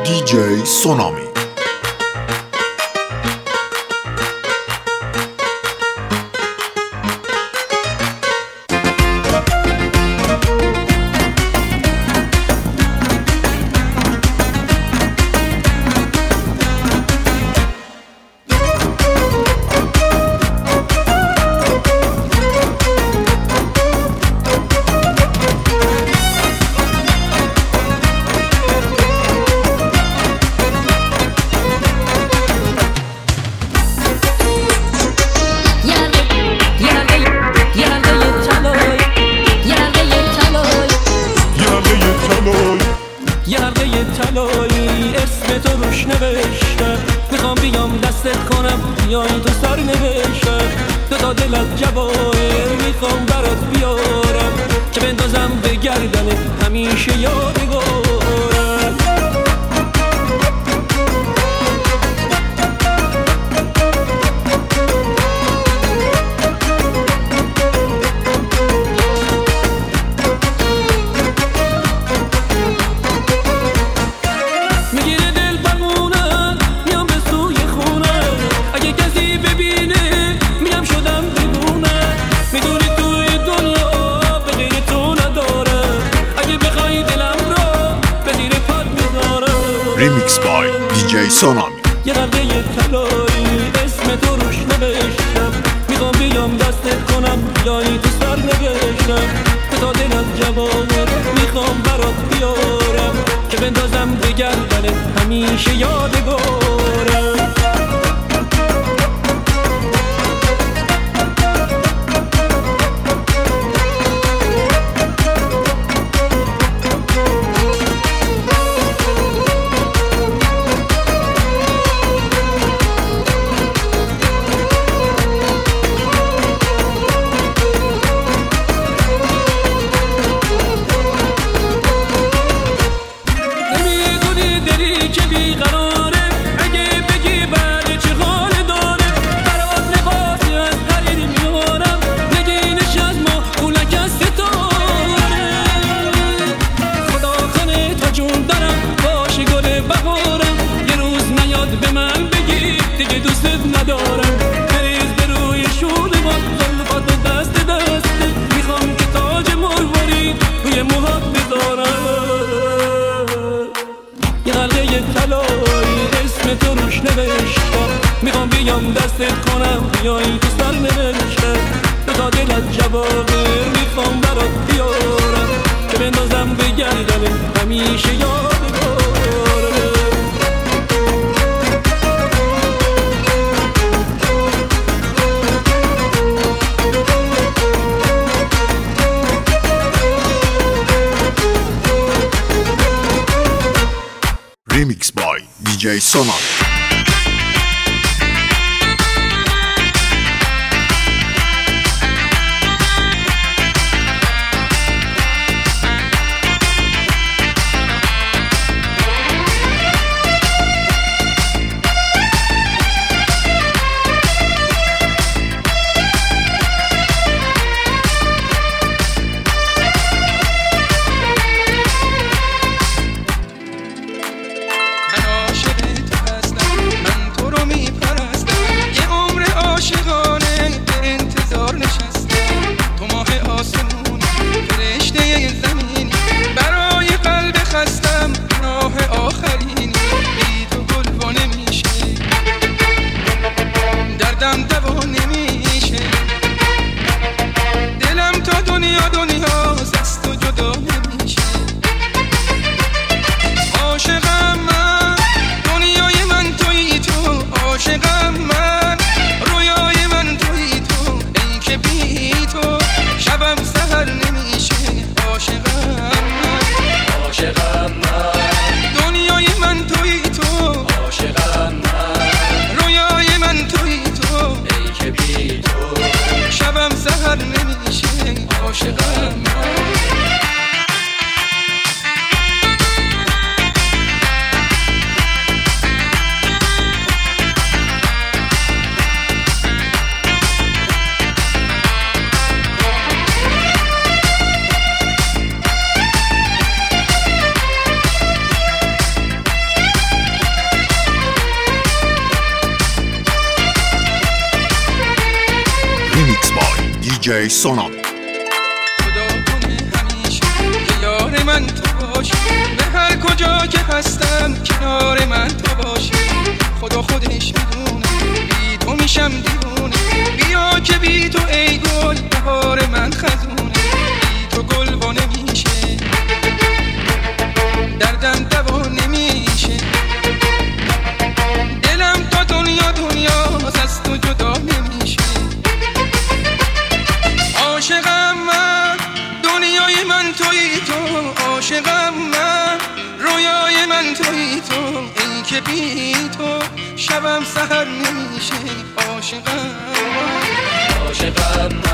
DJ Sonami. میخوام بیام دستت کنم بیای تو سر نوشته تا دلت جواهر میخوام برات بیارم که بندازم به گردنت همیشه یادگارم Remix by DJ Sonami. یه قلقه طلایی اسم تو روش نوشتم میخوام بیام دستت کنم بیایی تو سر نوشتم تا دلت جواهر میخوام برات بیارم که بندازم به گردنت همیشه یادگارم میخوام بیام دستت کنم بیایی تو سر نوشته تا دلت جواهر میخوام برات بیارم که بندازم به گردنت همیشه یادگارم Remix by DJ Sonami. عاشقم دیجی سونامی. خدا کنه همیشه که یار من تو باشی، به هر کجا که هستم کنار من تو باشی. خدا خودش میدونه بی تو میشم دیوونه، بیا که بی تو ای گل بهار من خزونه. بی تو گل وا نمیشه، دردم دوا نمیشه، دلم تا دنیا دنیاست از تو جدا نمیشه. عاشقم من، دنیای من تویی تو، عاشقم من، رویای من تویی تو، ای که بی تو شبم سحر نمیشه. عاشقم من، عاشقم من.